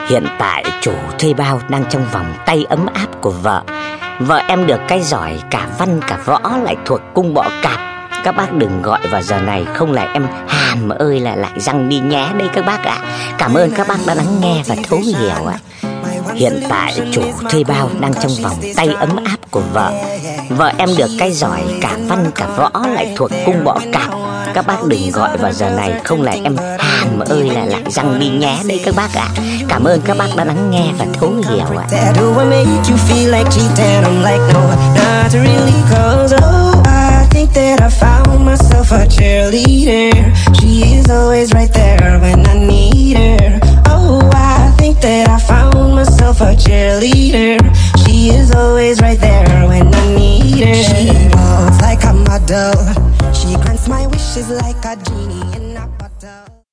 Hiện tại chủ thuê bao đang trong vòng tay ấm áp của vợ. Vợ em được cái giỏi cả văn cả võ, lại thuộc cung bọ cạp. Các bác đừng gọi vào giờ này, không là em hàn ơi là lại răng đi nhé đây các bác ạ. Cảm ơn các bác đã lắng nghe và thấu hiểu ạ. Hiện tại chủ thuê bao đang trong vòng tay ấm áp của vợ. Vợ em được cái giỏi cả văn cả võ, lại thuộc cung bọ cạp. Các bác đừng gọi vào giờ này, không là em hàn ơi là lại răng đi nhé đây các bác ạ. Cảm ơn các bác đã lắng nghe và thấu hiểu ạ. That I found myself a cheerleader. She is always right there when I need her. Oh, I think that I found myself a cheerleader. She is always right there when I need her. She walks like a model. She grants my wishes like a genie in a bottle.